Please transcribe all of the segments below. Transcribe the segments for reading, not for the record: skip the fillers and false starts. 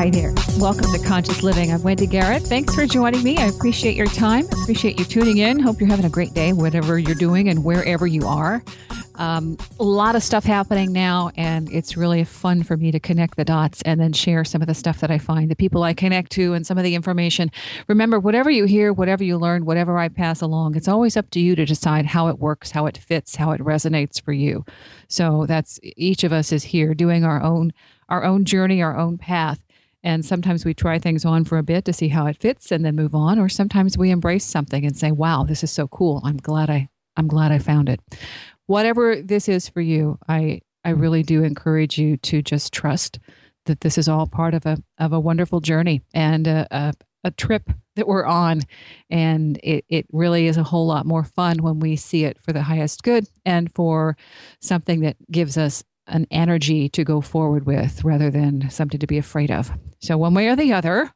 Hi there. Welcome to Conscious Living. I'm Wendy Garrett. Thanks for joining me. I appreciate your time. Appreciate you tuning in. Hope you're having a great day, whatever you're doing and wherever you are. A lot of stuff happening now, and it's really fun for me to connect the dots and then share some of the stuff that I find, the people I connect to, and some of the information. Remember, whatever you hear, whatever you learn, whatever I pass along, it's always up to you to decide how it works, how it fits, how it resonates for you. So that's each of us is here doing our own journey, our own path. And sometimes we try things on for a bit to see how it fits and then move on. Or sometimes we embrace something and say, wow, this is so cool. I'm glad I found it. Whatever this is for you, I really do encourage you to just trust that this is all part of a wonderful journey and a trip that we're on. And it really is a whole lot more fun when we see it for the highest good and for something that gives us an energy to go forward with rather than something to be afraid of. So one way or the other,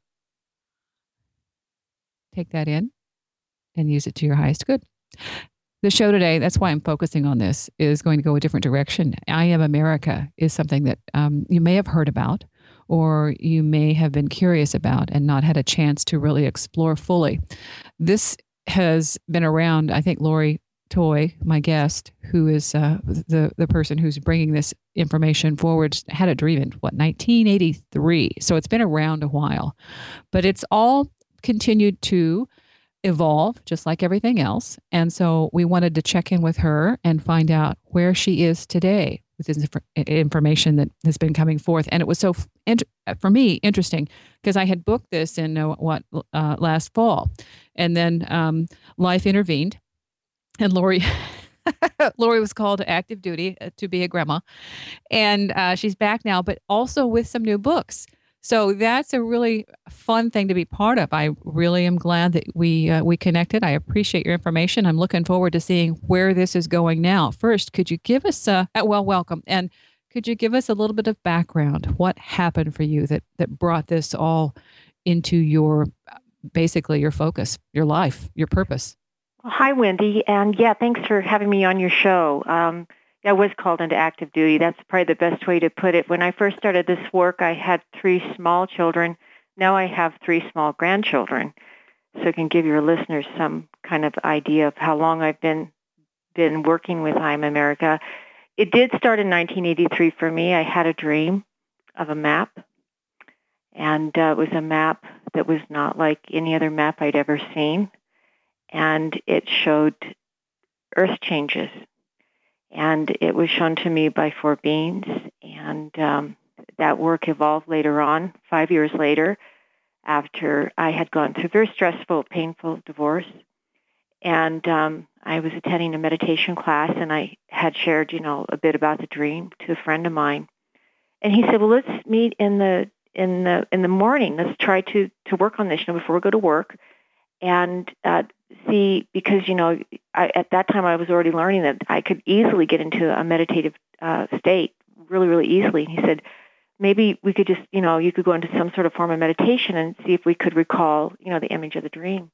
take that in and use it to your highest good. The show today, that's why I'm focusing on this, is going to go a different direction. I Am America is something that you may have heard about or you may have been curious about and not had a chance to really explore fully. This has been around, I think Lori Toy, my guest, who is the person who's bringing this information forward, had a dream in, 1983. So it's been around a while. But it's all continued to evolve, just like everything else. And so we wanted to check in with her and find out where she is today with this information that has been coming forth. And it was so, for me, interesting because I had booked this in last fall. And then life intervened. And Lori was called to active duty to be a grandma. And she's back now, but also with some new books. So that's a really fun thing to be part of. I really am glad that we connected. I appreciate your information. I'm looking forward to seeing where this is going now. First, could you give us welcome. And could you give us a little bit of background? What happened for you that brought this all into your, basically your focus, your life, your purpose? Well, hi, Wendy. And thanks for having me on your show. I was called into active duty. That's probably the best way to put it. When I first started this work, I had 3 small children. Now I have 3 small grandchildren. So I can give your listeners some kind of idea of how long I've been working with I Am America. It did start in 1983 for me. I had a dream of a map. And it was a map that was not like any other map I'd ever seen. And it showed earth changes. And it was shown to me by 4 beings. And that work evolved later on, 5 years later, after I had gone through a very stressful, painful divorce. And I was attending a meditation class, and I had shared, a bit about the dream to a friend of mine. And he said, well, let's meet in the morning. Let's try to work on this, before we go to work. And see, because, at that time I was already learning that I could easily get into a meditative state really, really easily. And he said, maybe we could just, you could go into some sort of form of meditation and see if we could recall, the image of the dream.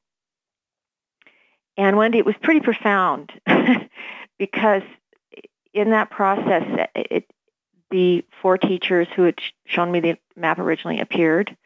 And Wendy, it was pretty profound because in that process, the 4 teachers who had shown me the map originally appeared.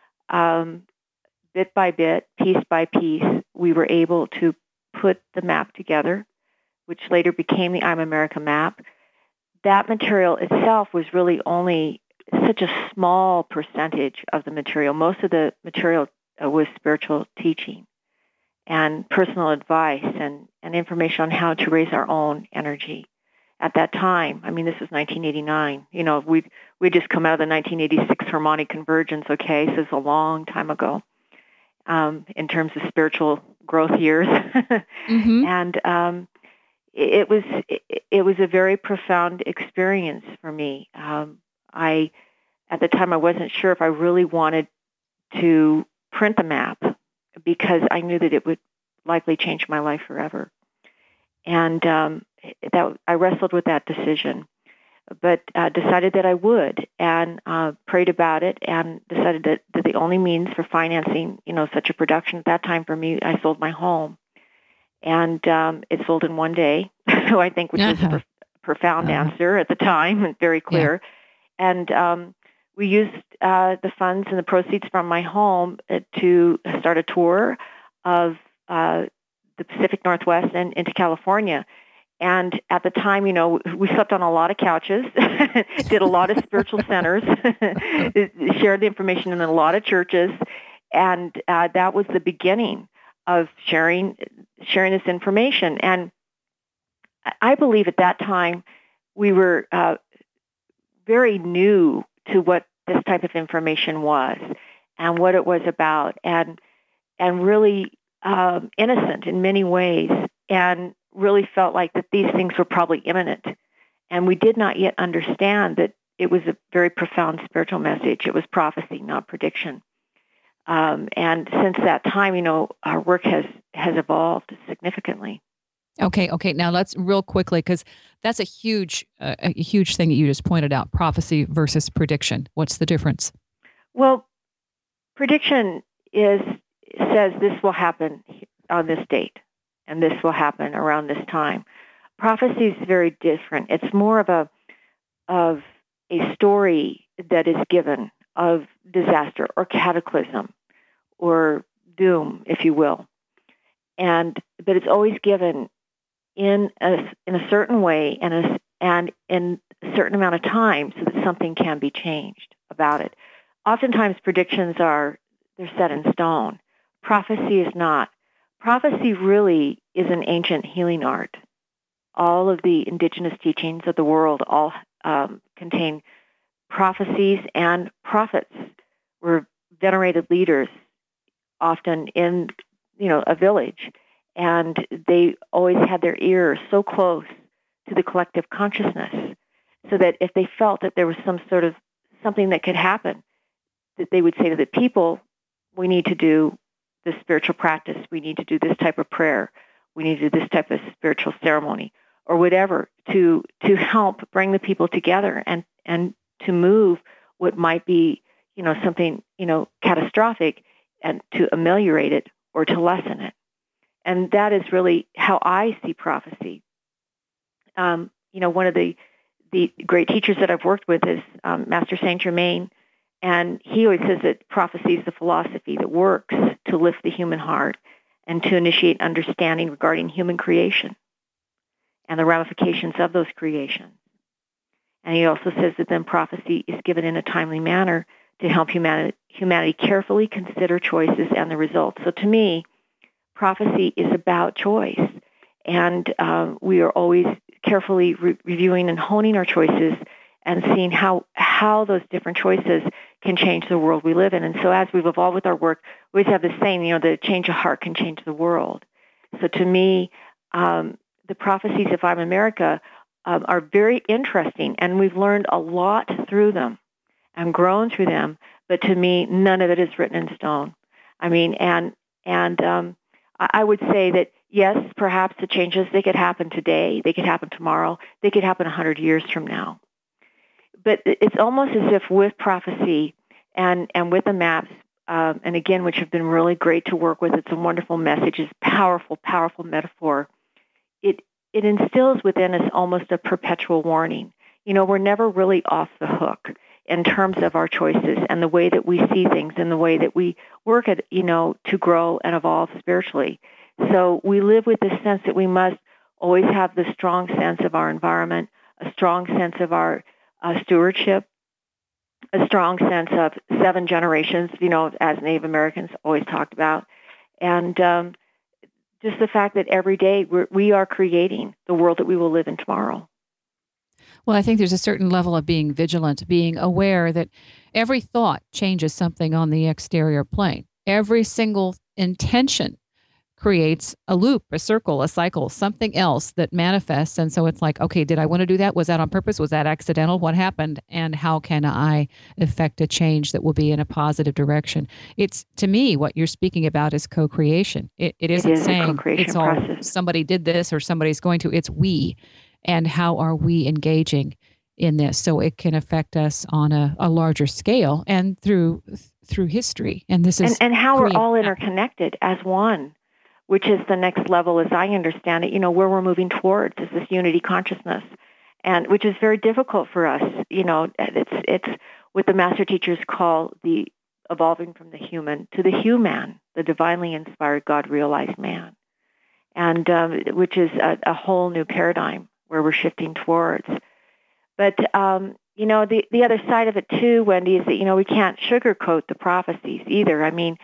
Bit by bit, piece by piece, we were able to put the map together, which later became the I'm America map. That material itself was really only such a small percentage of the material. Most of the material was spiritual teaching and personal advice and information on how to raise our own energy. At that time, this was 1989. We'd just come out of the 1986 harmonic convergence, okay? So it's a long time ago. In terms of spiritual growth years. Mm-hmm. And it was a very profound experience for me. At the time, I wasn't sure if I really wanted to print the map because I knew that it would likely change my life forever. And I wrestled with that decision. but decided that I would, and prayed about it, and decided that the only means for financing, such a production at that time for me, I sold my home, and it sold in one day. So I think, which was a profound answer at the time, and very clear. Yeah. And we used the funds and the proceeds from my home to start a tour of the Pacific Northwest and into California. And at the time, we slept on a lot of couches, did a lot of spiritual centers, shared the information in a lot of churches, and that was the beginning of sharing this information. And I believe at that time we were very new to what this type of information was and what it was about, and really innocent in many ways, and really felt like that these things were probably imminent. And we did not yet understand that it was a very profound spiritual message. It was prophecy, not prediction. And since that time, our work has evolved significantly. Okay. Now let's real quickly, because that's a huge thing that you just pointed out: prophecy versus prediction. What's the difference? Well, prediction says this will happen on this date, and this will happen around this time. Prophecy is very different. It's more of a story that is given of disaster or cataclysm or doom, if you will, but it's always given in a certain way and in a certain amount of time, so that something can be changed about it. Oftentimes, predictions they're set in stone. Prophecy is not. Prophecy really is an ancient healing art. All of the indigenous teachings of the world all contain prophecies, and prophets were venerated leaders, often in a village, and they always had their ears so close to the collective consciousness, so that if they felt that there was some sort of something that could happen, that they would say to the people, "We need to do this spiritual practice. We need to do this type of prayer. We need to do this type of spiritual ceremony," or whatever, to help bring the people together and to move what might be, something, catastrophic, and to ameliorate it or to lessen it. And that is really how I see prophecy. One of the great teachers that I've worked with is Master Saint Germain, and he always says that prophecy is the philosophy that works to lift the human heart and to initiate understanding regarding human creation and the ramifications of those creations. And he also says that then prophecy is given in a timely manner to help humanity carefully consider choices and the results. So to me, prophecy is about choice. And we are always carefully reviewing and honing our choices and seeing how those different choices can change the world we live in. And so as we've evolved with our work, we always have this saying, the change of heart can change the world. So to me, the prophecies of I'm America are very interesting, and we've learned a lot through them and grown through them. But to me, none of it is written in stone. I mean, and I would say that, yes, perhaps the changes, they could happen today, they could happen tomorrow, they could happen 100 years from now. But it's almost as if with prophecy and with the maps, and again, which have been really great to work with, it's a wonderful message, it's powerful, powerful metaphor. It instills within us almost a perpetual warning. We're never really off the hook in terms of our choices and the way that we see things and the way that we work at, to grow and evolve spiritually. So we live with this sense that we must always have the strong sense of our environment, a strong sense of our stewardship, a strong sense of 7 generations, as Native Americans always talked about. And just the fact that every day we are creating the world that we will live in tomorrow. Well, I think there's a certain level of being vigilant, being aware that every thought changes something on the exterior plane. Every single intention creates a loop, a circle, a cycle, something else that manifests. And so it's like, okay, did I want to do that? Was that on purpose? Was that accidental? What happened? And how can I effect a change that will be in a positive direction? It's, to me, what you're speaking about is co-creation. It isn't saying it's all process. Somebody did this or somebody's going to. It's we. And how are we engaging in this so it can affect us on a larger scale and through history. And this is and how we're all interconnected as one, which is the next level, as I understand it, where we're moving towards is this unity consciousness, and which is very difficult for us. It's what the master teachers call the evolving from the human to the human, the divinely inspired, God-realized man, and which is a whole new paradigm where we're shifting towards. But the other side of it too, Wendy, is that we can't sugarcoat the prophecies either. I mean,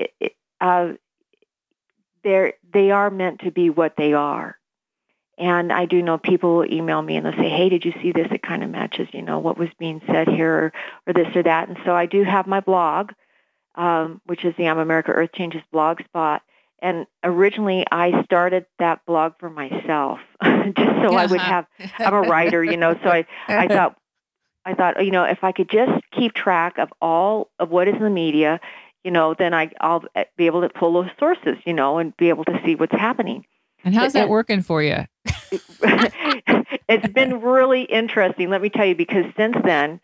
they are meant to be what they are. And I do know people will email me and they'll say, hey, did you see this? It kind of matches, what was being said here or this or that. And so I do have my blog, which is the I'm America Earth Changes blog spot. And originally I started that blog for myself, just so I would have, I'm a writer, so I thought, if I could just keep track of all of what is in the media, then I'll be able to pull those sources, and be able to see what's happening. And how's that working for you? It's been really interesting, let me tell you, because since then,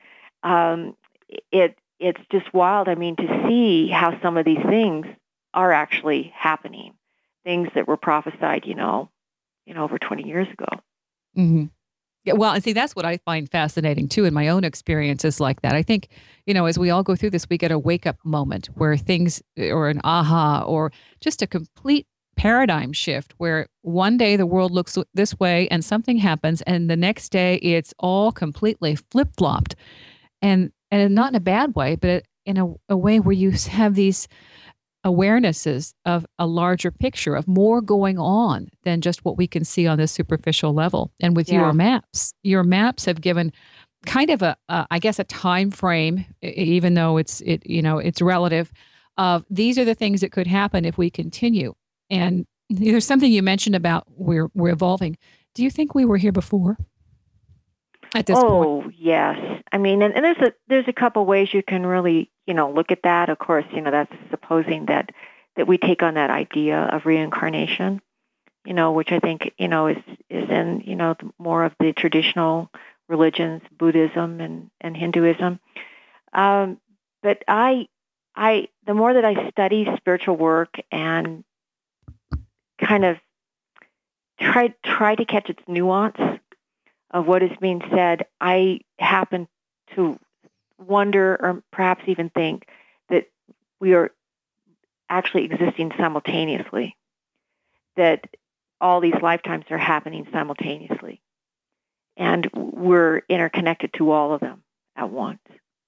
it's just wild. I mean, to see how some of these things are actually happening, things that were prophesied, over 20 years ago. Mm-hmm. Yeah, well, and see, that's what I find fascinating too in my own experiences like that. I think, as we all go through this, we get a wake-up moment where things, or an aha, or just a complete paradigm shift where one day the world looks this way and something happens, and the next day it's all completely flip-flopped, and not in a bad way, but in a way where you have these awarenesses of a larger picture of more going on than just what we can see on this superficial level. And with your maps have given kind of I guess a time frame, even though it's relative, of these are the things that could happen if we continue. And there's something you mentioned about we're evolving. Do you think we were here before at this point? Oh, yes. I mean, and there's a couple ways you can really, look at that. Of course, that's supposing that we take on that idea of reincarnation, which I think, is in, more of the traditional religions, Buddhism and Hinduism. But the more that I study spiritual work and kind of try to catch its nuance of what is being said, I happen to wonder, or perhaps even think, that we are actually existing simultaneously, that all these lifetimes are happening simultaneously, and we're interconnected to all of them at once.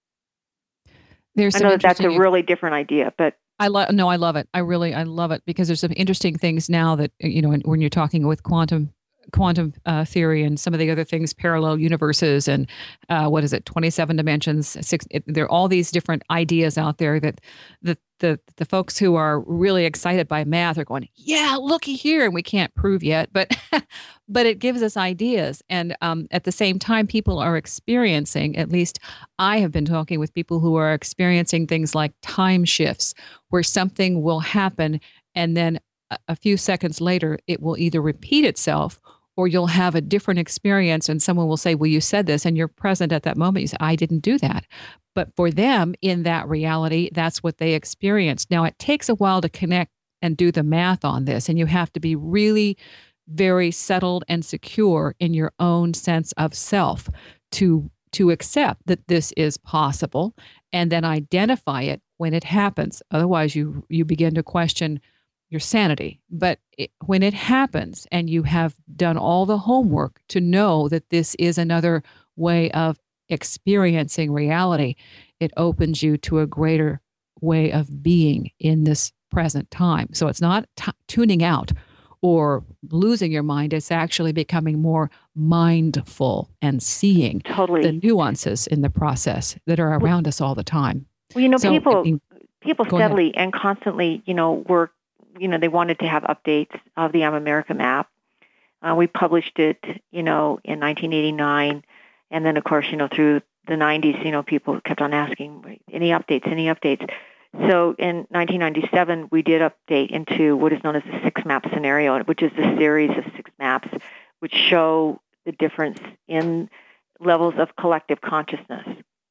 I know that's a really different idea, but I love it. I love it, because there's some interesting things now that, when you're talking with quantum theory and some of the other things, parallel universes and 27 dimensions, there are all these different ideas out there that the folks who are really excited by math are going, yeah, looky here, and we can't prove yet, but but it gives us ideas. And at the same time, people are experiencing, at least I have been talking with people who are experiencing things like time shifts, where something will happen and then a few seconds later, it will either repeat itself, or you'll have a different experience and someone will say, well, you said this, and you're present at that moment. You say, I didn't do that. But for them, in that reality, that's what they experienced. Now, it takes a while to connect and do the math on this, and you have to be really very settled and secure in your own sense of self to accept that this is possible, and then identify it when it happens. Otherwise, you begin to question your sanity. But when it happens and you have done all the homework to know that this is another way of experiencing reality, it opens you to a greater way of being in this present time. So it's not tuning out or losing your mind. It's actually becoming more mindful and seeing the nuances in the process that are around us all the time. Well, people steadily and constantly, work. They wanted to have updates of the I'm America map. We published it, in 1989. And then, of course, through the 90s, people kept on asking, any updates? So in 1997, we did update into what is known as the 6-map scenario, which is a series of 6 maps which show the difference in levels of collective consciousness.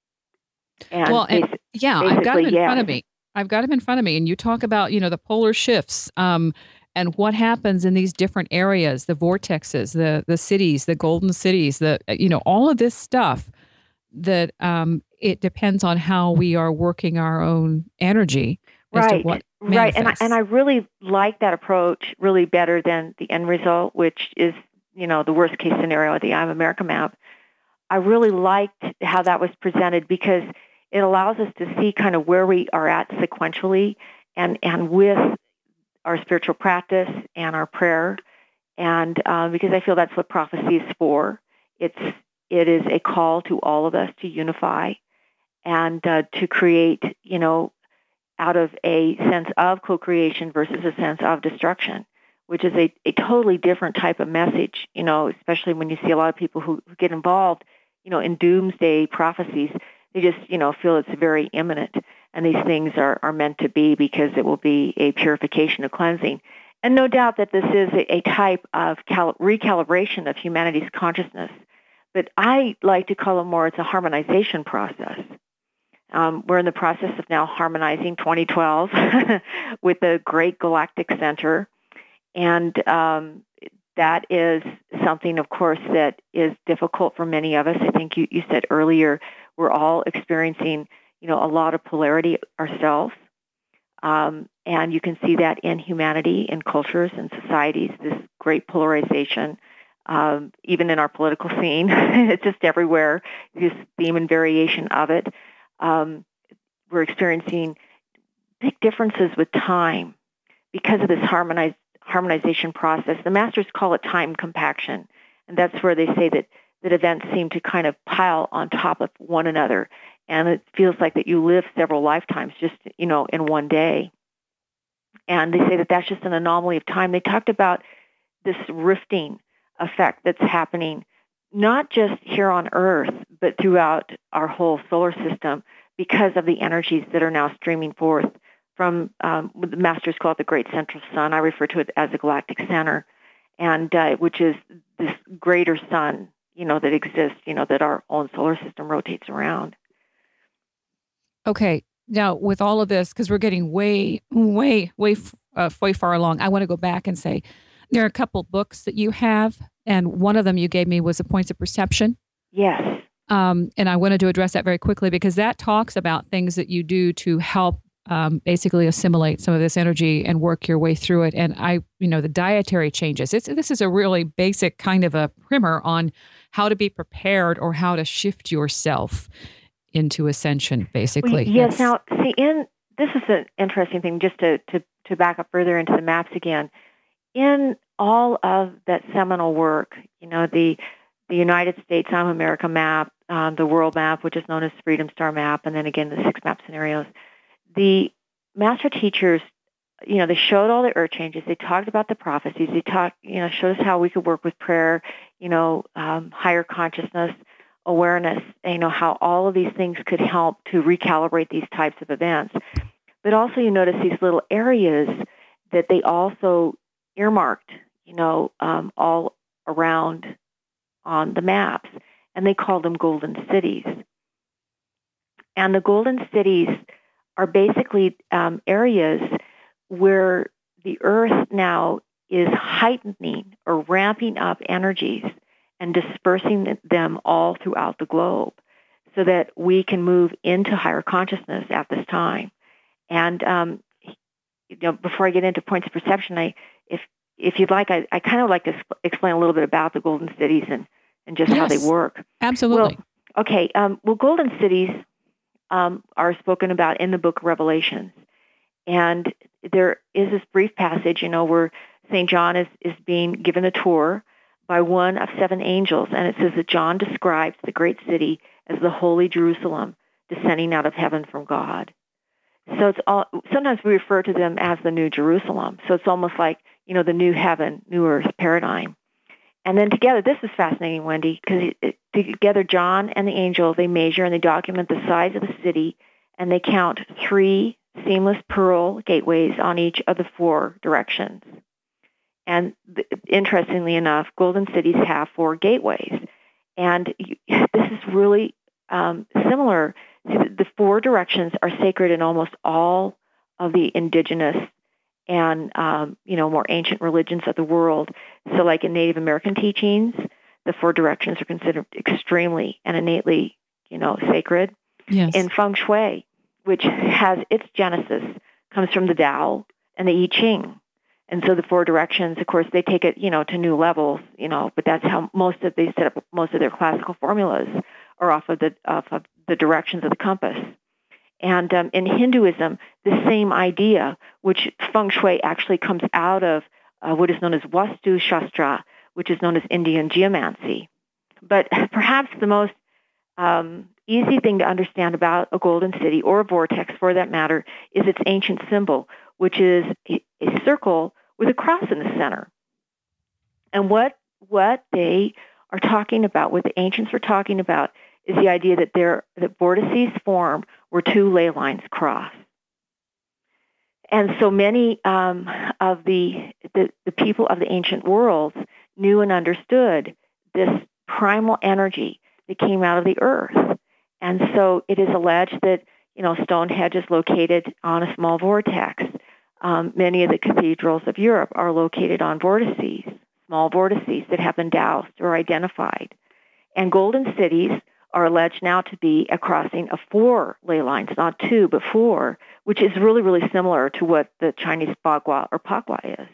And I've got them in front of me. I've got them in front of me, and you talk about, the polar shifts and what happens in these different areas, the vortexes, the cities, the golden cities, all of this stuff that it depends on how we are working our own energy as to Right, what right. And I manifests. really like that approach really better than the end result, which is, the worst case scenario, the I'm America map. I really liked how that was presented because it allows us to see kind of where we are at sequentially and with our spiritual practice and our prayer. And because I feel that's what prophecy is for. It is a call to all of us to unify and to create, out of a sense of co-creation versus a sense of destruction, which is a totally different type of message, especially when you see a lot of people who get involved, in doomsday prophecies. They just, feel it's very imminent. And these things are meant to be because it will be a purification, a cleansing. And no doubt that this is a type of recalibration of humanity's consciousness. But I like to call it more, it's a harmonization process. We're in the process of now harmonizing 2012 with the Great Galactic Center. And that is something, of course, that is difficult for many of us. I think you said earlier, we're all experiencing, a lot of polarity ourselves. And you can see that in humanity, in cultures and societies, this great polarization, even in our political scene. It's just everywhere, this theme and variation of it. We're experiencing big differences with time because of this harmonization process. The masters call it time compaction, and that's where they say that events seem to kind of pile on top of one another, and it feels like that you live several lifetimes just, in one day. And they say that that's just an anomaly of time. They talked about this rifting effect that's happening not just here on Earth, but throughout our whole solar system because of the energies that are now streaming forth from, the masters call it the Great Central Sun. I refer to it as the Galactic Center, and which is this greater sun, that exists, that our own solar system rotates around. Okay. Now, with all of this, because we're getting way, way, way far along, I want to go back and say there are a couple books that you have, and one of them you gave me was The Points of Perception. Yes. And I wanted to address that very quickly because that talks about things that you do to help basically assimilate some of this energy and work your way through it. And the dietary changes. This is a really basic kind of a primer on how to be prepared or how to shift yourself into ascension, basically. Well, yes. Now, see, this is an interesting thing, just to back up further into the maps again. In all of that seminal work, the United States I'm America map, the world map, which is known as Freedom Star map, and then again the 6 map scenarios, the master teachers, they showed all the earth changes. They talked about the prophecies. They showed us how we could work with prayer, higher consciousness, awareness, how all of these things could help to recalibrate these types of events. But also you notice these little areas that they also earmarked, all around on the maps, and they called them golden cities. And the golden cities are basically areas where the earth now is heightening or ramping up energies and dispersing them all throughout the globe so that we can move into higher consciousness at this time. And, before I get into points of perception, if you'd like, I kind of like to explain a little bit about the golden cities and just how they work. Absolutely. Well, okay. Golden cities are spoken about in the book of Revelations. And there is this brief passage, where St. John is being given a tour by one of 7 angels, and it says that John describes the great city as the holy Jerusalem descending out of heaven from God. So sometimes we refer to them as the New Jerusalem. So it's almost like, the new heaven, new earth paradigm. And then together, this is fascinating, Wendy, because together John and the angel, they measure and they document the size of the city, and they count 3 seamless pearl gateways on each of the 4 directions. And interestingly enough, golden cities have 4 gateways. And this is really similar. The 4 directions are sacred in almost all of the indigenous and, more ancient religions of the world. So like in Native American teachings, the 4 directions are considered extremely and innately, sacred. Yes. In Feng Shui, which has its genesis, comes from the Tao and the I Ching. And so the 4 directions, of course, they take it, to new levels, but that's how they set up most of their classical formulas are off of the directions of the compass. And in Hinduism, the same idea, which Feng Shui actually comes out of what is known as Vastu Shastra, which is known as Indian geomancy. But perhaps the most easy thing to understand about a golden city, or a vortex for that matter, is its ancient symbol, which is a circle with a cross in the center. And what they are talking about, what the ancients were talking about, is the idea that vortices form where 2 ley lines cross. And so many of the people of the ancient worlds knew and understood this primal energy that came out of the earth. And so it is alleged that, Stonehenge is located on a small vortex. Many of the cathedrals of Europe are located on vortices, small vortices that have been dowsed or identified. And golden cities are alleged now to be a crossing of 4 ley lines, not 2, but 4, which is really, really similar to what the Chinese Bagua or Pagua is.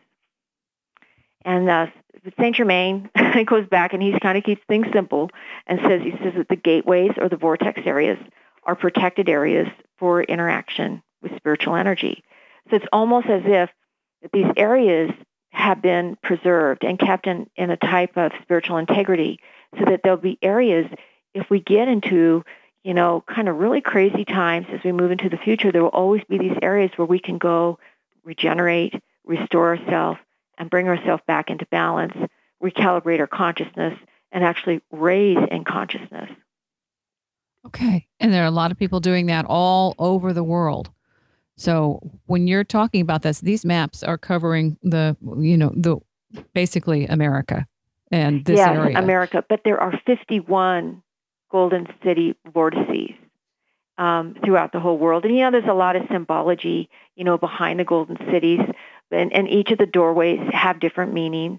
And Saint Germain goes back and he kind of keeps things simple and says that the gateways or the vortex areas are protected areas for interaction with spiritual energy. So it's almost as if these areas have been preserved and kept in a type of spiritual integrity, so that there'll be areas, if we get into, kind of really crazy times as we move into the future, there will always be these areas where we can go regenerate, restore ourselves, and bring ourselves back into balance, recalibrate our consciousness, and actually raise in consciousness. Okay. And there are a lot of people doing that all over the world. So when you're talking about this, these maps are covering the basically America and this area. Yes, America. But there are 51 golden city vortices throughout the whole world. And, there's a lot of symbology, behind the golden cities. And each of the doorways have different meanings.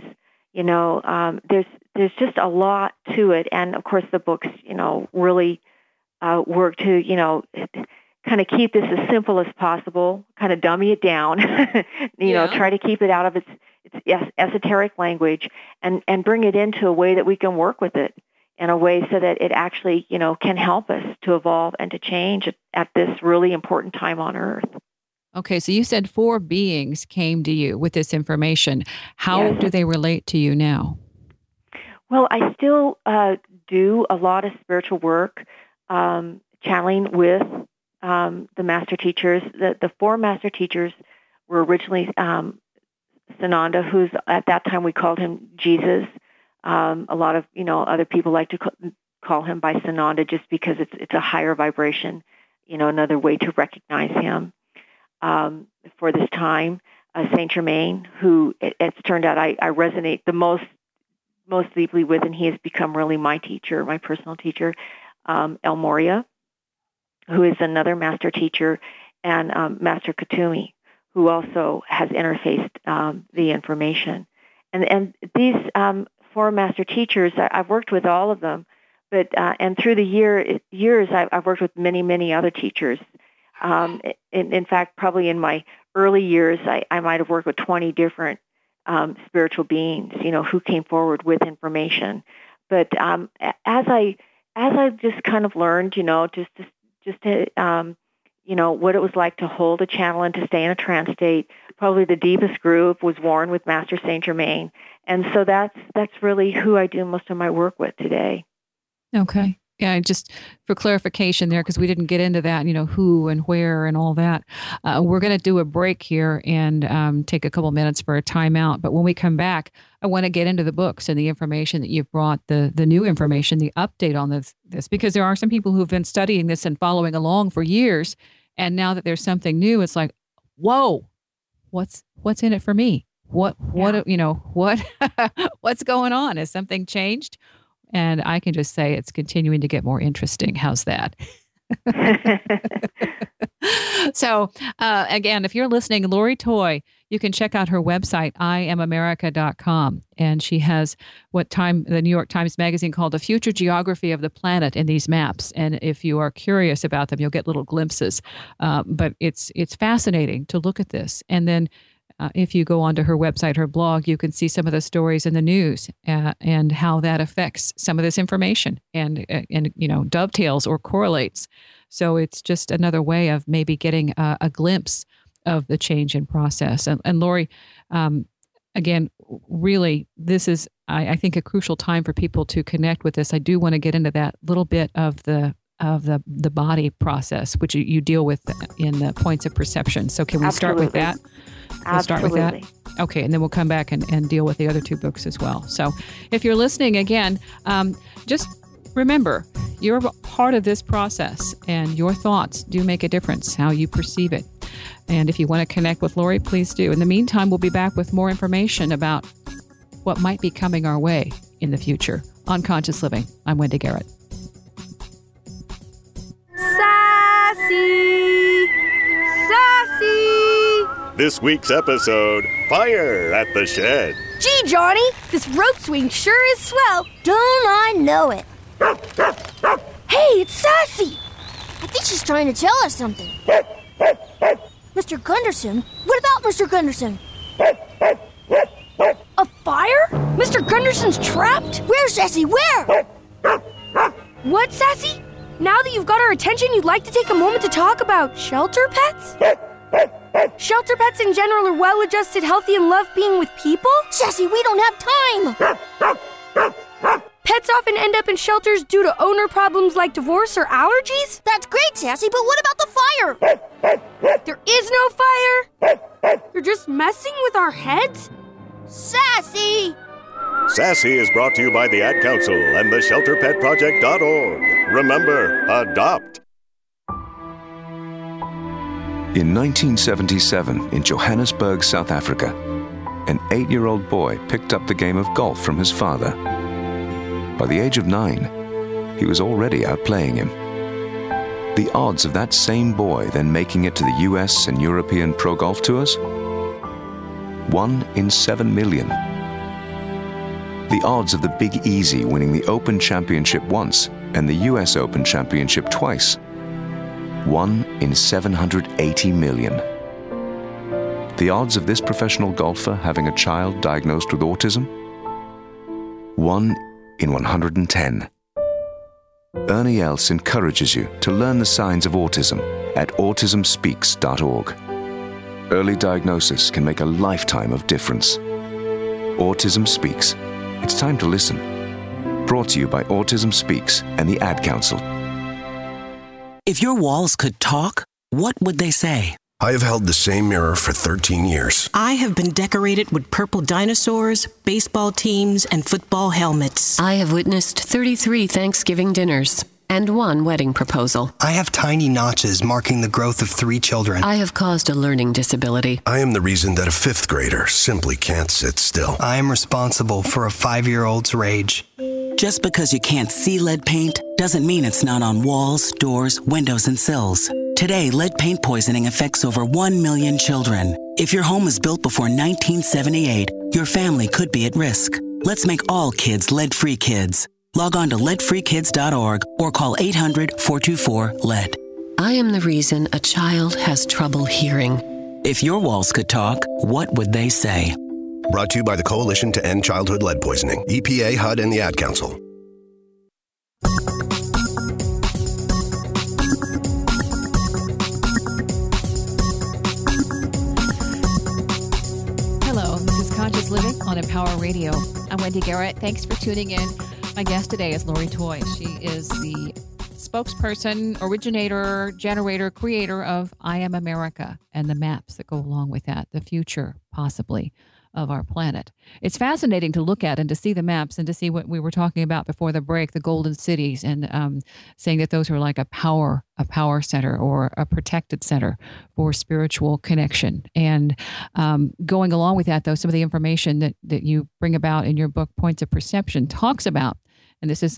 There's just a lot to it. And, of course, the books, really work to, kind of keep this as simple as possible, kind of dummy it down, try to keep it out of its esoteric language and bring it into a way that we can work with it in a way so that it actually, can help us to evolve and to change at this really important time on Earth. Okay, so you said 4 beings came to you with this information. How do they relate to you now? Well, I still do a lot of spiritual work, channeling with the master teachers. The 4 master teachers were originally Sananda, who's at that time we called him Jesus. A lot of other people like to call him by Sananda just because it's a higher vibration, another way to recognize him. For this time, Saint Germain, who it's turned out I resonate the most deeply with, and he has become really my teacher, my personal teacher. El Moria, who is another master teacher, and Master Kutumi, who also has interfaced the information. And these 4 master teachers, I've worked with all of them, but and through the years, I've worked with many, many other teachers. In fact, probably in my early years, I might have worked with 20 different spiritual beings, who came forward with information. But as I just kind of learned, just to what it was like to hold a channel and to stay in a trance state, probably the deepest groove was worn with Master Saint Germain, and so that's really who I do most of my work with today. Okay. Yeah, just for clarification there, because we didn't get into that, who and where and all that. We're going to do a break here and take a couple minutes for a timeout. But when we come back, I want to get into the books and the information that you've brought, the new information, the update on this, because there are some people who've been studying this and following along for years. And now that there's something new, it's like, whoa, what's in it for me? What, what's going on? Has something changed? And I can just say it's continuing to get more interesting. How's that? So, again, if you're listening, Lori Toy you can check out her website, IamAmerica.com. And she has the New York Times Magazine called The Future Geography of the Planet in these maps. And if you are curious about them, you'll get little glimpses. But it's fascinating to look at this. And then if you go onto her website, her blog, you can see some of the stories in the news and how that affects some of this information and dovetails or correlates. So it's just another way of maybe getting a glimpse of the change in process. And Lori, again, really, this is, I think, a crucial time for people to connect with this. I do want to get into that little bit of the body process, which you deal with in the points of perception. So can we start with that? We'll start with that. Okay, and then we'll come back and deal with the other two books as well. So if you're listening again, just remember, you're part of this process, and your thoughts do make a difference, how you perceive it. And if you want to connect with Lori, please do. In the meantime, we'll be back with more information about what might be coming our way in the future on Conscious Living. I'm Wendy Garrett. Sassy! Sassy! This week's episode, Fire at the Shed. Gee, Johnny, this rope swing sure is swell. Don't I know it? Hey, it's Sassy! I think she's trying to tell us something. Mr. Gunderson? What about Mr. Gunderson? A fire? Mr. Gunderson's trapped? Where, Sassy, where? What, Sassy? Now that you've got our attention, you'd like to take a moment to talk about shelter pets? Shelter pets in general are well-adjusted, healthy, and love being with people? Sassy, we don't have time! Pets often end up in shelters due to owner problems like divorce or allergies? That's great, Sassy, but what about the fire? There is no fire! You're just messing with our heads? Sassy! Sassy is brought to you by the Ad Council and the ShelterPetProject.org. Remember, adopt. In 1977, in Johannesburg, South Africa, an 8-year-old boy picked up the game of golf from his father. By the age of 9, he was already outplaying him. The odds of that same boy then making it to the US and European Pro Golf Tours? 1 in 7 million. The odds of the Big Easy winning the Open Championship once and the US Open Championship twice? 1 in 780 million. The odds of this professional golfer having a child diagnosed with autism? 1 in 110. Ernie Els encourages you to learn the signs of autism at autismspeaks.org. Early diagnosis can make a lifetime of difference. Autism Speaks. It's time to listen. Brought to you by Autism Speaks and the Ad Council. If your walls could talk, what would they say? I have held the same mirror for 13 years. I have been decorated with purple dinosaurs, baseball teams, and football helmets. I have witnessed 33 Thanksgiving dinners and 1 wedding proposal. I have tiny notches marking the growth of 3 children. I have caused a learning disability. I am the reason that a 5th grader simply can't sit still. I am responsible for a 5-year-old's rage. Just because you can't see lead paint doesn't mean it's not on walls, doors, windows, and sills. Today, lead paint poisoning affects over 1 million children. If your home was built before 1978, your family could be at risk. Let's make all kids lead-free kids. Log on to leadfreekids.org or call 800-424-LEAD. I am the reason a child has trouble hearing. If your walls could talk, what would they say? Brought to you by the Coalition to End Childhood Lead Poisoning, EPA, HUD, and the Ad Council. Hello, this is Conscious Living on Empower Radio. I'm Wendy Garrett. Thanks for tuning in. My guest today is Lori Toy. She is the spokesperson, originator, generator, creator of I Am America and the maps that go along with that, the future, possibly, of our planet. It's fascinating to look at and to see the maps and to see what we were talking about before the break, the golden cities, and saying that those are like a power center or a protected center for spiritual connection. And going along with that, though, some of the information that you bring about in your book, Points of Perception, talks about, and this is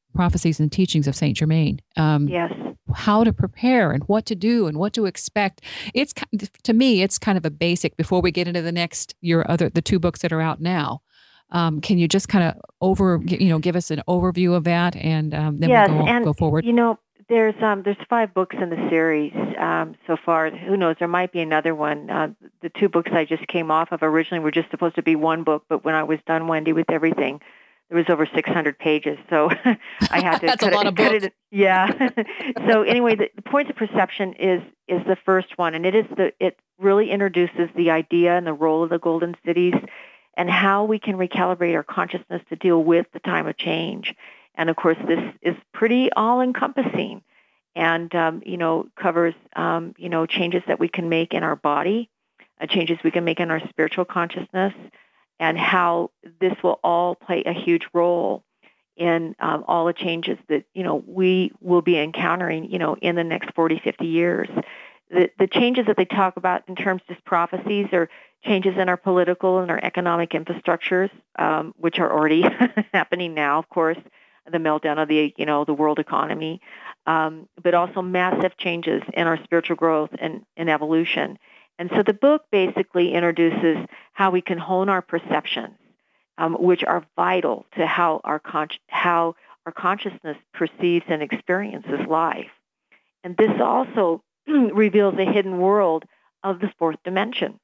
prophecies and teachings of Saint Germain. Yes. How to prepare and what to do and what to expect. It's, to me, it's kind of a basic before we get into the next, the two books that are out now. Can you just kind of give us an overview of that, and then we'll go forward? There's 5 books in the series so far. Who knows? There might be another one. The 2 books I just came off of originally were just supposed to be 1 book, but when I was done, Wendy, with everything, there was over 600 pages, so I had to That's a lot of books. Yeah. So anyway, the points of perception is the first one, and it really introduces the idea and the role of the golden cities, and how we can recalibrate our consciousness to deal with the time of change. And of course, this is pretty all-encompassing, and covers changes that we can make in our body, changes we can make in our spiritual consciousness, and how this will all play a huge role in all the changes that we will be encountering in the next 40, 50 years. The changes that they talk about in terms of just prophecies are changes in our political and our economic infrastructures, which are already happening now, of course, the meltdown of the world economy, but also massive changes in our spiritual growth and evolution. And so the book basically introduces how we can hone our perceptions, which are vital to how our consciousness perceives and experiences life. And this also reveals a hidden world of the 4th dimension.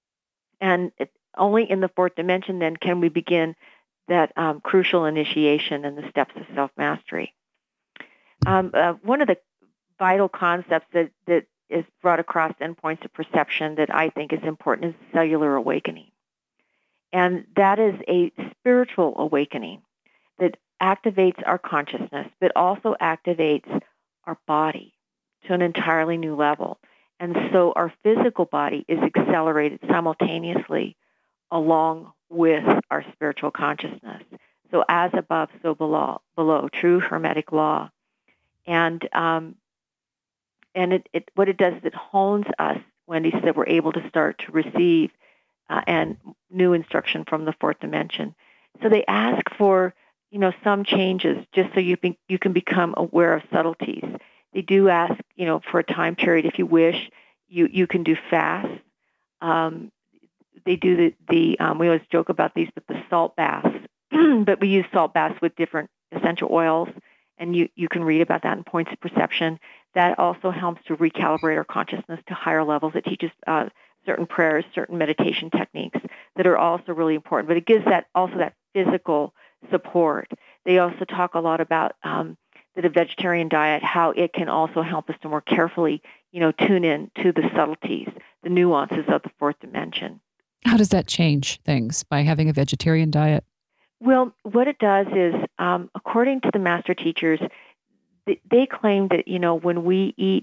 And only in the 4th dimension, then, can we begin that crucial initiation and the steps of self-mastery. One of the vital concepts that is brought across in points of perception that I think is important is cellular awakening. And that is a spiritual awakening that activates our consciousness, but also activates our body to an entirely new level. And so our physical body is accelerated simultaneously along with our spiritual consciousness. So as above, so below, true Hermetic law. And what it does is it hones us, Wendy, so that we're able to start to receive and new instruction from the 4th dimension. So they ask for some changes just so you can become aware of subtleties. They do ask for a time period, if you wish, you can do fasts. They do we always joke about these, but the salt baths. But we use salt baths with different essential oils, and you can read about that in Points of Perception. That also helps to recalibrate our consciousness to higher levels. It teaches certain prayers, certain meditation techniques that are also really important. But it gives that physical support. They also talk a lot about the vegetarian diet, how it can also help us to more carefully, tune in to the subtleties, the nuances of the 4th dimension. How does that change things by having a vegetarian diet? Well, what it does is, according to the master teachers, they claim that, when we eat,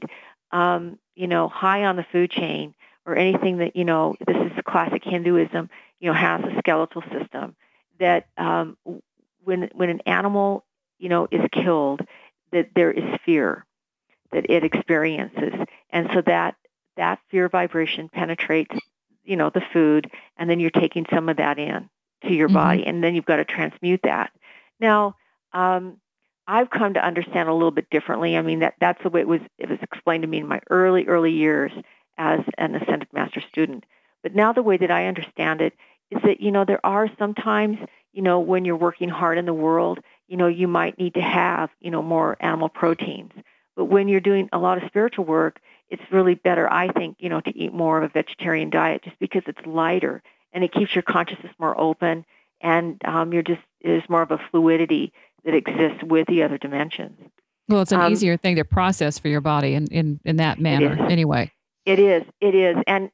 high on the food chain or anything that, this is classic Hinduism, has a skeletal system, that when an animal, is killed, that there is fear that it experiences. And so that fear vibration penetrates, the food, and then you're taking some of that in to your body, and then you've got to transmute that. Now, I've come to understand a little bit differently. I mean, that's the way it was explained to me in my early years as an Ascended Master student. But now the way that I understand it is that, there are sometimes, when you're working hard in the world, you might need to have, more animal proteins. But when you're doing a lot of spiritual work, it's really better, I think, to eat more of a vegetarian diet just because it's lighter and it keeps your consciousness more open, and there's more of a fluidity that exists with the other dimensions. Well, it's an easier thing to process for your body in that manner anyway. It is. And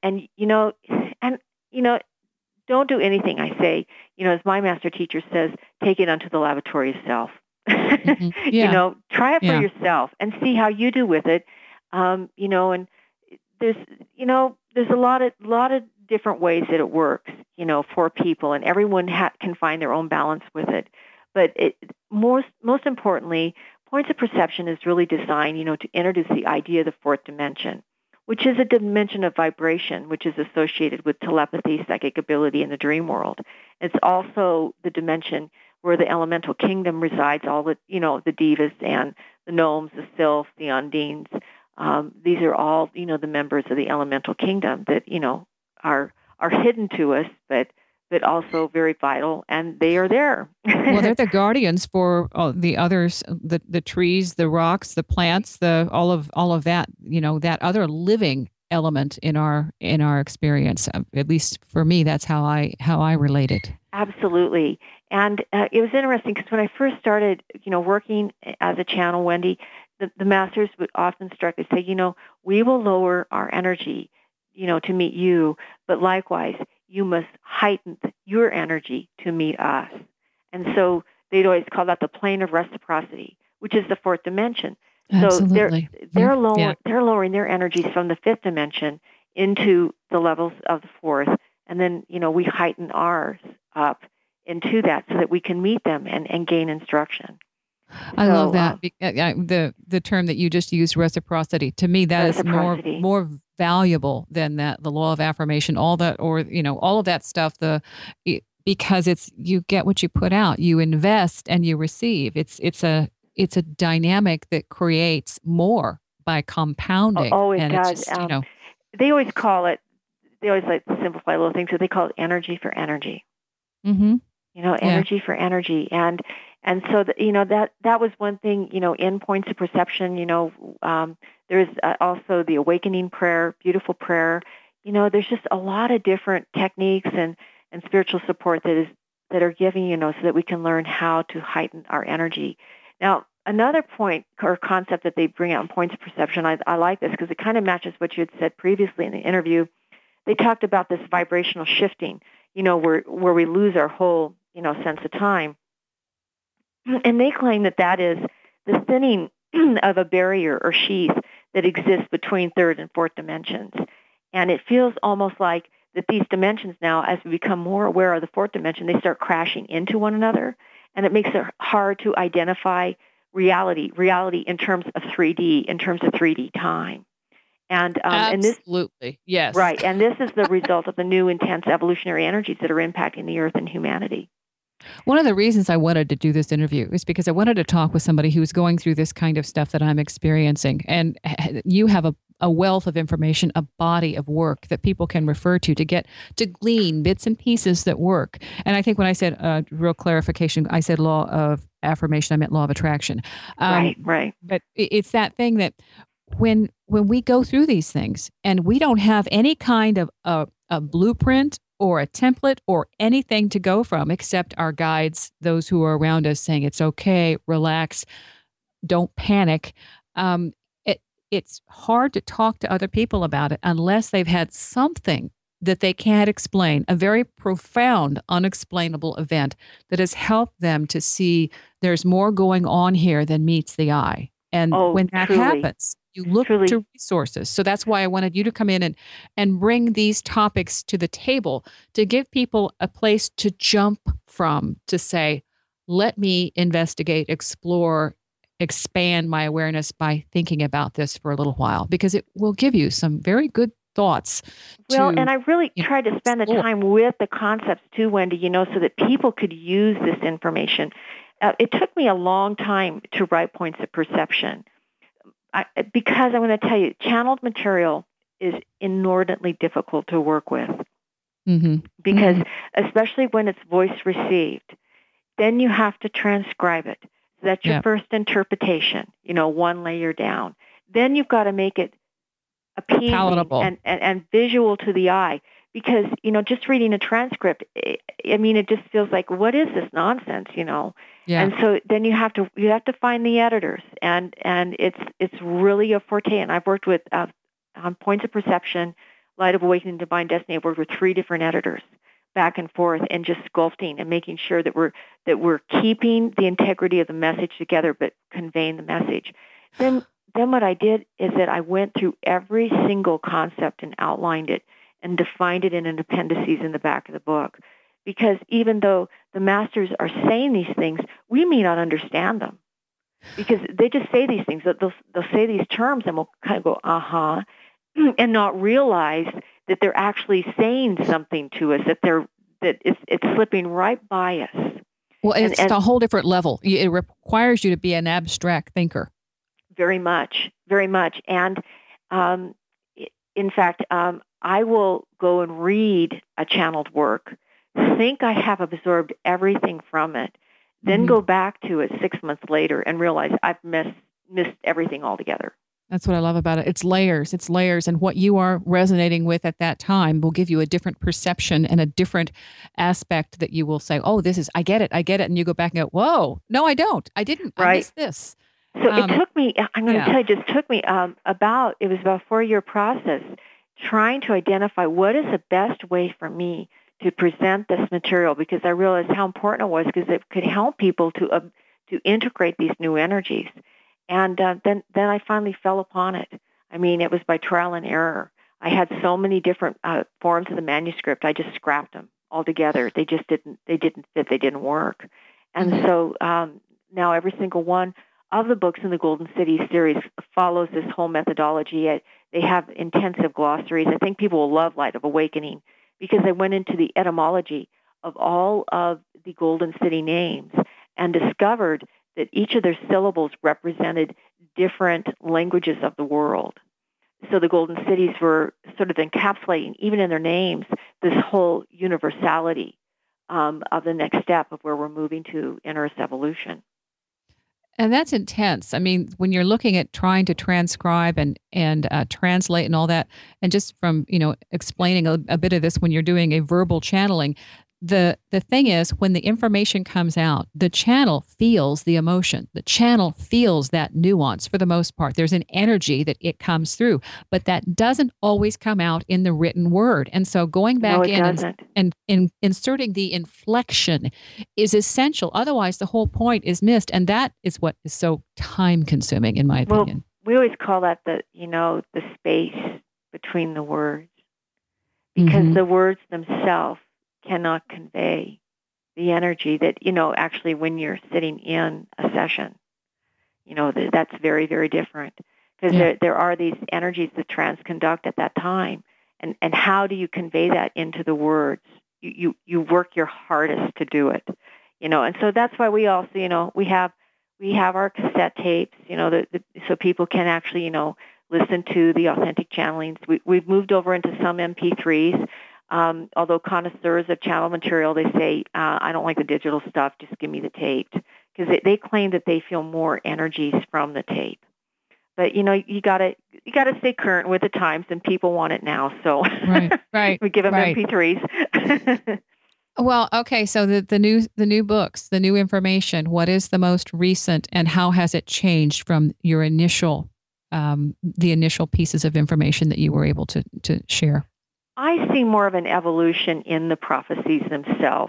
don't do anything, I say, as my master teacher says, take it unto the laboratory of self. Yeah. Try it for yourself and see how you do with it. And there's a lot of different ways that it works, for people, and everyone can find their own balance with it. But most importantly, Points of Perception is really designed, to introduce the idea of the 4th dimension, which is a dimension of vibration, which is associated with telepathy, psychic ability, and the dream world. It's also the dimension where the elemental kingdom resides, all the, the divas and the gnomes, the sylphs, the undines. These are all, the members of the elemental kingdom that, are hidden to us, but also very vital, and they are there. Well, they're the guardians for the others, the trees, the rocks, the plants, all of that, that other living element in our experience. At least for me, that's how I relate it. Absolutely. And it was interesting because when I first started, working as a channel, Wendy, the masters would often strike and say, we will lower our energy, to meet you, but likewise, you must heighten your energy to meet us. And so they'd always call that the plane of reciprocity, which is the fourth dimension. Absolutely. So they're lowering their energies from the fifth dimension into the levels of the fourth, and then we heighten ours up into that so that we can meet them and gain instruction. I love that. The term that you just used, reciprocity. To me, that is more valuable than the law of affirmation, all that, or all of that stuff. Because you get what you put out. You invest and you receive. It's a dynamic that creates more by compounding. Oh, it and does. It's just, they always call it. They always like to simplify little things, so they call it energy for energy. Mm-hmm. Energy for energy, and so that was one thing. In points of perception, there's also the awakening prayer, beautiful prayer. There's just a lot of different techniques and spiritual support that are given, so that we can learn how to heighten our energy. Now, another point or concept that they bring out in points of perception, I like this because it kind of matches what you had said previously in the interview. They talked about this vibrational shifting, where we lose our whole, sense of time. And they claim that is the thinning of a barrier or sheath that exists between third and fourth dimensions. And it feels almost like that these dimensions now, as we become more aware of the fourth dimension, they start crashing into one another. And it makes it hard to identify reality in terms of 3D, in terms of 3D time. And absolutely, yes. Right. And this is the result of the new intense evolutionary energies that are impacting the Earth and humanity. One of the reasons I wanted to do this interview is because I wanted to talk with somebody who's going through this kind of stuff that I'm experiencing. And you have a wealth of information, a body of work that people can refer to glean bits and pieces that work. And I think when I said real clarification, I said law of affirmation, I meant law of attraction. Right. But it's that thing that when we go through these things and we don't have any kind of a blueprint or a template or anything to go from except our guides, those who are around us saying, it's okay, relax, don't panic. It's hard to talk to other people about it unless they've had something that they can't explain, a very profound, unexplainable event that has helped them to see there's more going on here than meets the eye. And when that happens, you look to resources. So that's why I wanted you to come in and bring these topics to the table to give people a place to jump from, to say, let me investigate, explore, expand my awareness by thinking about this for a little while, because it will give you some very good thoughts. And I really tried to spend the time with the concepts too, Wendy, so that people could use this information. It took me a long time to write points of perception because I'm going to tell you, channeled material is inordinately difficult to work with. Mm-hmm. Because especially when it's voice received, then you have to transcribe it. So that's your first interpretation, one layer down. Then you've got to make it appealing, palatable, and visual to the eye. Because, just reading a transcript, it just feels like, what is this nonsense, Yeah. And so then you have to find the editors, and it's really a forte. And I've worked with on Points of Perception, Light of Awakening, Divine Destiny. I've worked with 3 different editors, back and forth, and just sculpting and making sure that we're keeping the integrity of the message together, but conveying the message. Then what I did is that I went through every single concept and outlined it and defined it in an appendices in the back of the book. Because even though the masters are saying these things, we may not understand them. Because they just say these things. They'll say these terms, and we'll kind of go, uh-huh, and not realize that they're actually saying something to us, that it's slipping right by us. Well, it's a whole different level. It requires you to be an abstract thinker. Very much, very much. And in fact, I will go and read a channeled work, think I have absorbed everything from it, then go back to it 6 months later and realize I've missed everything altogether. That's what I love about it. It's layers. It's layers. And what you are resonating with at that time will give you a different perception and a different aspect that you will say, oh, I get it. And you go back and go, whoa, no, I don't. I didn't. Right. I missed this. So it took me, I'm going to tell you, it just took me it was about a 4-year process trying to identify what is the best way for me to present this material, because I realized how important it was, because it could help people to integrate these new energies. And then I finally fell upon it. I mean, it was by trial and error. I had so many different forms of the manuscript. I just scrapped them altogether. They just didn't fit. They didn't work. And so now every single one of the books in the Golden City series follows this whole methodology. They have intensive glossaries. I think people will love Light of Awakening because they went into the etymology of all of the Golden City names and discovered that each of their syllables represented different languages of the world. So the Golden Cities were sort of encapsulating, even in their names, this whole universality of the next step of where we're moving to in Earth's evolution. And that's intense. I mean, when you're looking at trying to transcribe and translate and all that, and just from, explaining a bit of this when you're doing a verbal channeling, the thing is, when the information comes out, the channel feels the emotion. The channel feels that nuance for the most part. There's an energy that it comes through, but that doesn't always come out in the written word. And so going back and inserting the inflection is essential. Otherwise, the whole point is missed. And that is what is so time consuming, in my opinion. We always call that the space between the words, because the words themselves cannot convey the energy that, actually when you're sitting in a session, that's very, very different, because there are these energies that transconduct at that time. And how do you convey that into the words? You work your hardest to do it, and so that's why we also, we have our cassette tapes, so people can actually, listen to the authentic channelings. We've moved over into some MP3s. Although connoisseurs of channel material, they say, I don't like the digital stuff, just give me the taped. Because they claim that they feel more energies from the tape. But, you gotta stay current with the times, and people want it now. So right. we give them MP3s. Well, okay, so the new books, the new information, what is the most recent, and how has it changed from your initial, the initial pieces of information that you were able to share? I see more of an evolution in the prophecies themselves.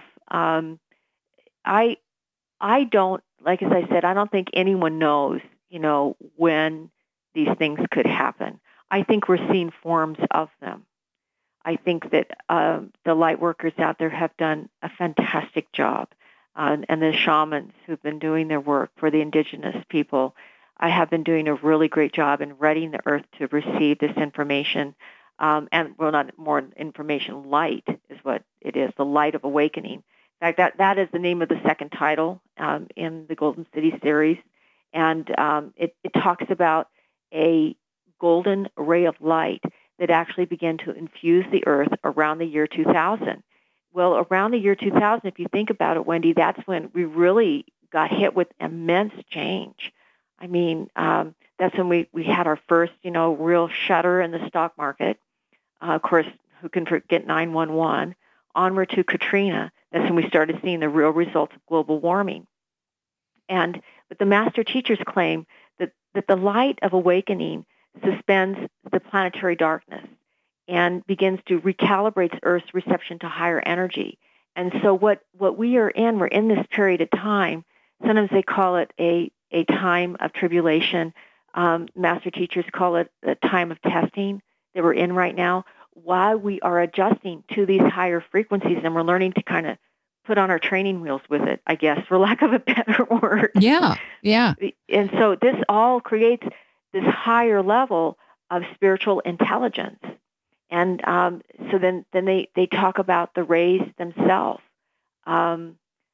I don't, as I said, I don't think anyone knows, when these things could happen. I think we're seeing forms of them. I think that the light workers out there have done a fantastic job, and the shamans who've been doing their work for the indigenous people, I have been doing a really great job in readying the earth to receive this information. Not more information, light is what it is, the Light of Awakening. In fact, that is the name of the second title in the Golden City series. And it talks about a golden ray of light that actually began to infuse the earth around the year 2000. Well, around the year 2000, if you think about it, Wendy, that's when we really got hit with immense change. I mean, that's when we had our first, real shudder in the stock market. Of course, who can forget 9/11? Onward to Katrina. That's when we started seeing the real results of global warming. But the master teachers claim that the light of awakening suspends the planetary darkness and begins to recalibrate Earth's reception to higher energy. And so what we are in, we're in this period of time. Sometimes they call it a time of tribulation. Master teachers call it a time of testing that we're in right now, while we are adjusting to these higher frequencies, and we're learning to kind of put on our training wheels with it, I guess, for lack of a better word. Yeah. And so this all creates this higher level of spiritual intelligence. And so then they talk about the rays themselves.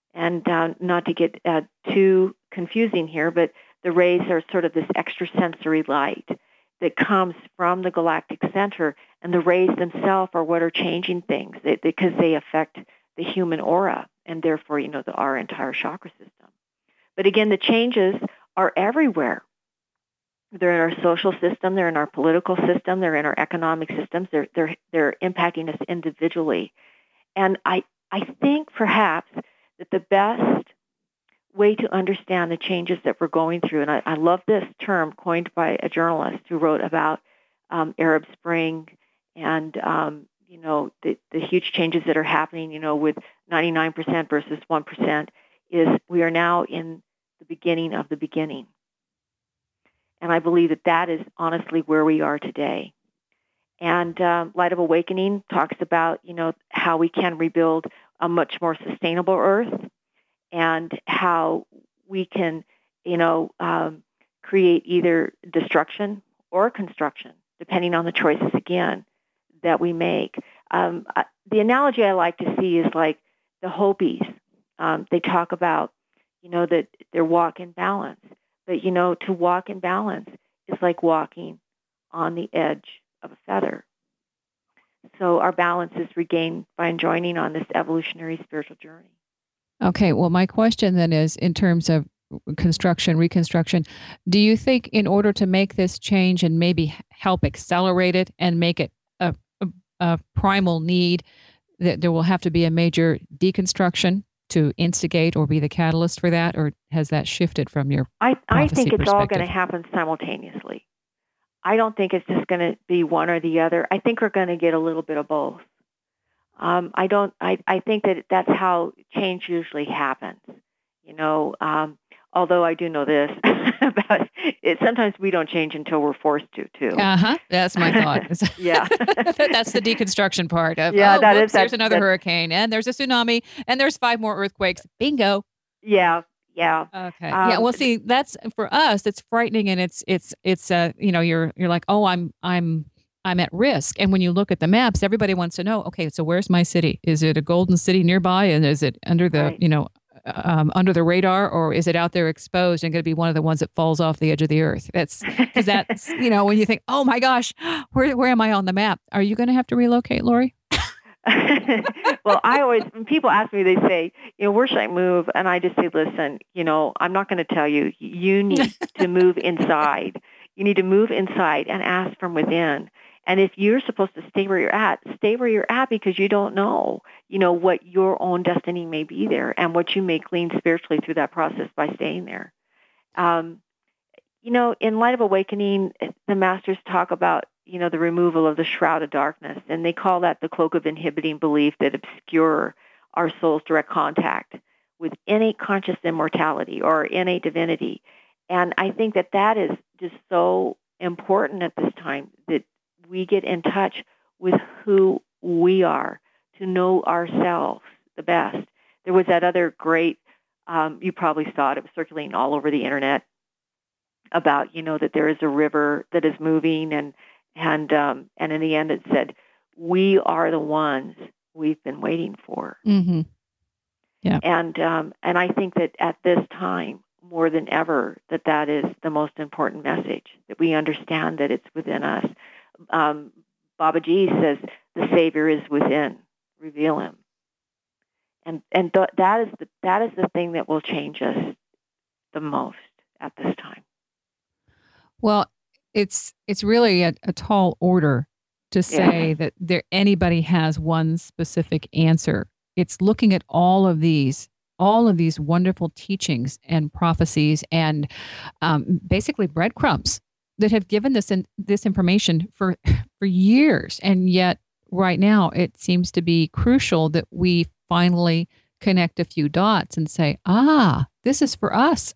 And not to get too confusing here, but the rays are sort of this extrasensory light that comes from the galactic center, and the rays themselves are what are changing things because they affect the human aura and therefore, our entire chakra system. But again, the changes are everywhere. They're in our social system, they're in our political system, they're in our economic systems, they're impacting us individually. And I think perhaps that the best way to understand the changes that we're going through, and I love this term coined by a journalist who wrote about Arab Spring and the huge changes that are happening, with 99% versus 1%, is we are now in the beginning of the beginning. And I believe that is honestly where we are today. And Light of Awakening talks about, how we can rebuild a much more sustainable Earth and how we can, create either destruction or construction, depending on the choices, again, that we make. The analogy I like to see is like the Hopis. They talk about, that they walk in balance. But, to walk in balance is like walking on the edge of a feather. So our balance is regained by joining on this evolutionary spiritual journey. Okay, well, my question then is, in terms of construction, reconstruction, do you think in order to make this change and maybe help accelerate it and make it a primal need, that there will have to be a major deconstruction to instigate or be the catalyst for that, or has that shifted from your I think it's all going to perspective? happen simultaneously. I don't think it's just going to be one or the other. I think we're going to get a little bit of both. I think that's how change usually happens. Although I do know this about it, sometimes we don't change until we're forced to, too. That's my thought. Yeah. That's the deconstruction part of, there's another hurricane, and there's a tsunami, and there's 5 more earthquakes. Bingo. Yeah. Okay. Well, see, that's, for us, it's frightening, and it's you're like, oh, I'm at risk. And when you look at the maps, everybody wants to know, okay, so where's my city? Is it a golden city nearby, and is it under the, under the radar, or is it out there exposed and going to be one of the ones that falls off the edge of the earth? That's because that's, when you think, oh my gosh, where am I on the map? Are you going to have to relocate, Lori? Well, when people ask me, they say, where should I move? And I just say, listen, I'm not going to tell you. You need to move inside. You need to move inside and ask from within. And if you're supposed to stay where you're at because you don't know, what your own destiny may be there and what you may glean spiritually through that process by staying there. In Light of Awakening, the masters talk about, the removal of the shroud of darkness, and they call that the cloak of inhibiting belief that obscure our soul's direct contact with innate conscious immortality or innate divinity. And I think that is just so important at this time, that we get in touch with who we are, to know ourselves the best. There was that other great, you probably saw it was circulating all over the internet, about, that there is a river that is moving, and in the end it said, we are the ones we've been waiting for. Mm-hmm. Yeah. And I think that at this time, more than ever, that is the most important message, that we understand that it's within us. Babaji says the Savior is within. Reveal him. And that is the thing that will change us the most at this time. Well, it's really a tall order to say that anybody has one specific answer. It's looking at all of these wonderful teachings and prophecies and basically breadcrumbs that have given this information for years. And yet right now it seems to be crucial that we finally connect a few dots and say, this is for us.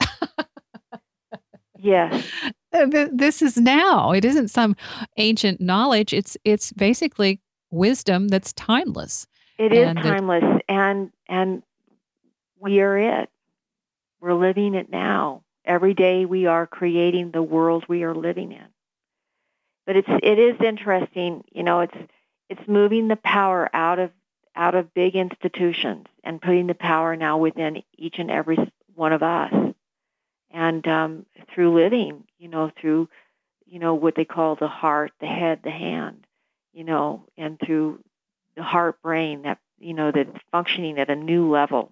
Yes. This is now. It isn't some ancient knowledge. It's basically wisdom that's timeless. It is timeless, and we are it. We're living it now. Every day we are creating the world we are living in. But it is interesting, it's moving the power out of out of big institutions and putting the power now within each and every one of us. And through living, through, what they call the heart, the head, the hand, and through the heart brain, that, that's functioning at a new level,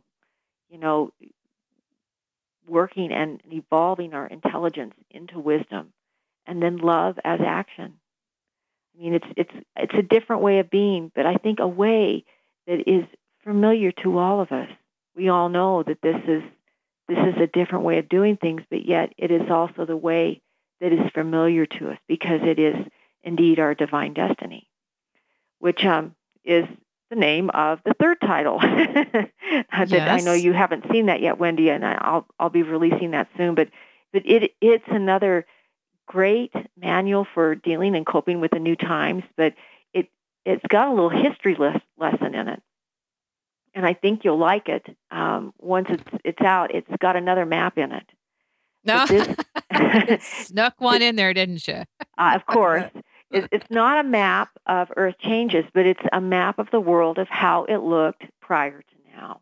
working and evolving our intelligence into wisdom, and then love as action. I mean, it's a different way of being, but I think a way that is familiar to all of us. We all know that this is a different way of doing things, but yet it is also the way that is familiar to us because it is indeed our divine destiny, which is the name of the third title that I know you haven't seen that yet, Wendy, and I'll be releasing that soon. But it's another great manual for dealing and coping with the new times, but it's got a little history lesson in it. And I think you'll like it. Once it's out, it's got another map in it. No, snuck one in there, didn't you? Of course. It's not a map of Earth changes, but it's a map of the world of how it looked prior to now.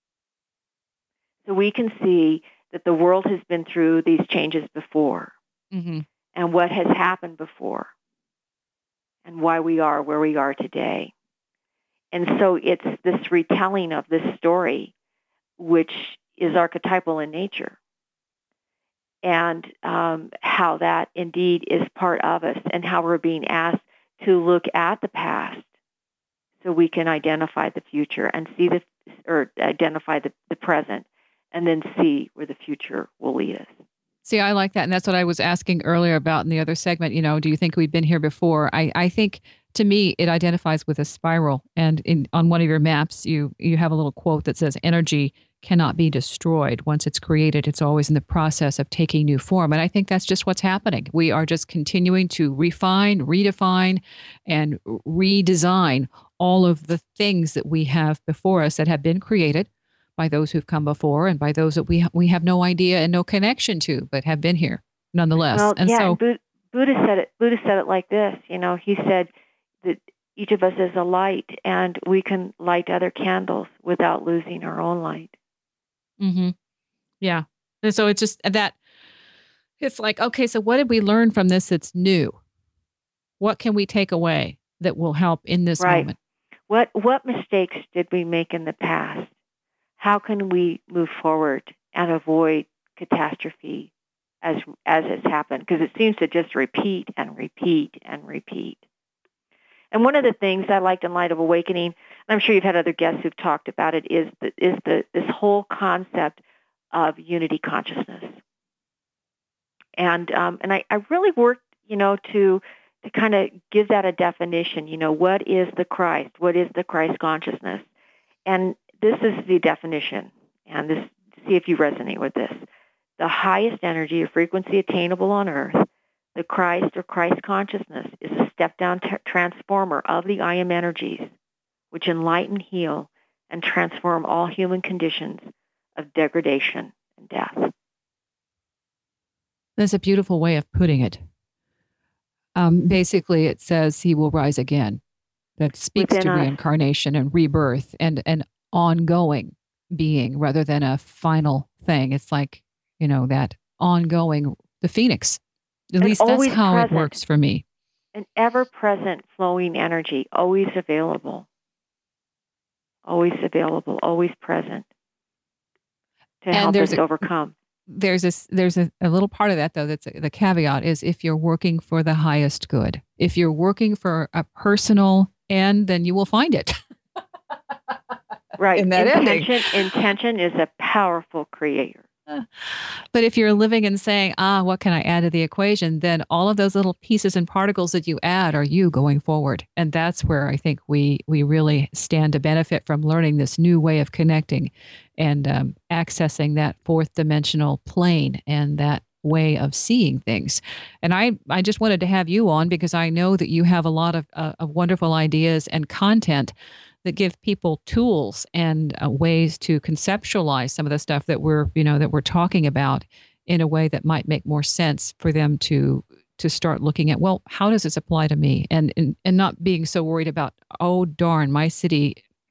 So we can see that the world has been through these changes before, and what has happened before, and why we are where we are today. And so it's this retelling of this story, which is archetypal in nature, and how that indeed is part of us, and how we're being asked to look at the past so we can identify the future and identify the present, and then see where the future will lead us. See, I like that. And that's what I was asking earlier about in the other segment. Do you think we've been here before? I think, to me, it identifies with a spiral. And on one of your maps, you have a little quote that says, energy cannot be destroyed. Once it's created, it's always in the process of taking new form. And I think that's just what's happening. We are just continuing to refine, redefine, and redesign all of the things that we have before us that have been created by those who've come before and by those that we have no idea and no connection to, but have been here nonetheless. Well, and so Buddha said it. Buddha said it like this. He said that each of us is a light, and we can light other candles without losing our own light. Yeah. And so it's just that it's like, okay, so what did we learn from this that's new? What can we take away that will help in this moment? What mistakes did we make in the past? How can we move forward and avoid catastrophe as it's happened? Because it seems to just repeat and repeat and repeat. And one of the things I liked in Light of Awakening, and I'm sure you've had other guests who've talked about it, is this whole concept of unity consciousness. And I really worked, to kind of give that a definition. What is the Christ? What is the Christ consciousness? And this is the definition, and see if you resonate with this. The highest energy or frequency attainable on Earth, the Christ or Christ consciousness, is a step-down transformer of the I am energies, which enlighten, heal, and transform all human conditions of degradation and death. That's a beautiful way of putting it. Basically, it says he will rise again. That speaks to reincarnation and rebirth and an ongoing being rather than a final thing. It's like, that ongoing, the phoenix. At least that's how it works for me. An ever-present flowing energy, always available, always present to help us overcome. There's a little part of that, though, that's the caveat is if you're working for the highest good. If you're working for a personal end, then you will find it. Right. In that intention is a powerful creator. But if you're living and saying, what can I add to the equation? Then all of those little pieces and particles that you add are you going forward. And that's where I think we really stand to benefit from learning this new way of connecting and accessing that fourth dimensional plane and that way of seeing things. And I just wanted to have you on because I know that you have a lot of wonderful ideas and content that give people tools and ways to conceptualize some of the stuff that we're talking about in a way that might make more sense for them to start looking at, well, how does this apply to me? And not being so worried about, oh, darn, my city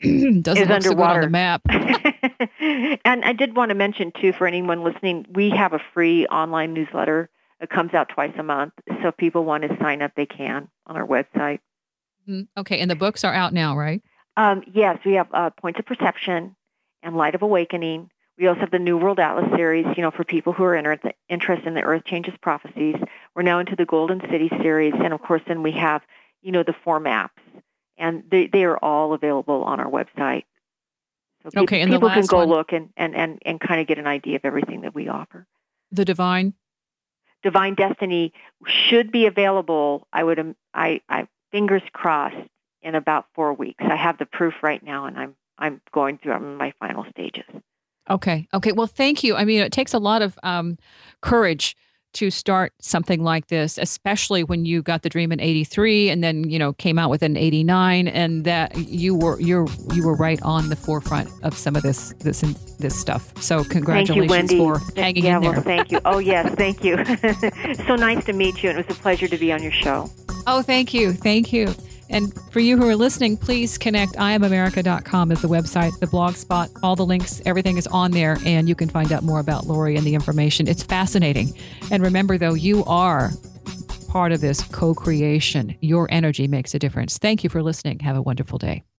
Doesn't look so good on the map. And I did want to mention, too, for anyone listening, we have a free online newsletter. It comes out twice a month. So if people want to sign up, they can on our website. Okay. And the books are out now, right? Yes. We have Points of Perception and Light of Awakening. We also have the New World Atlas series, for people who are interested in the Earth Changes Prophecies. We're now into the Golden City series. And, of course, then we have, the 4 maps. And they are all available on our website. So people can go look and kind of get an idea of everything that we offer. The Divine Destiny should be available. I fingers crossed, in about 4 weeks. I have the proof right now, and I'm going through my final stages. Okay. Well, thank you. I mean, it takes a lot of courage to start something like this, especially when you got the dream in '83 and then came out with it in '89, and that you were right on the forefront of some of this stuff. So congratulations thank you, Wendy. For hanging in there. Well, thank you. Oh yes, thank you. So nice to meet you, and it was a pleasure to be on your show. Oh, thank you. And for you who are listening, please connect. IamAmerica.com is the website, the blog spot, all the links, everything is on there, and you can find out more about Lori and the information. It's fascinating. And remember, though, you are part of this co-creation. Your energy makes a difference. Thank you for listening. Have a wonderful day.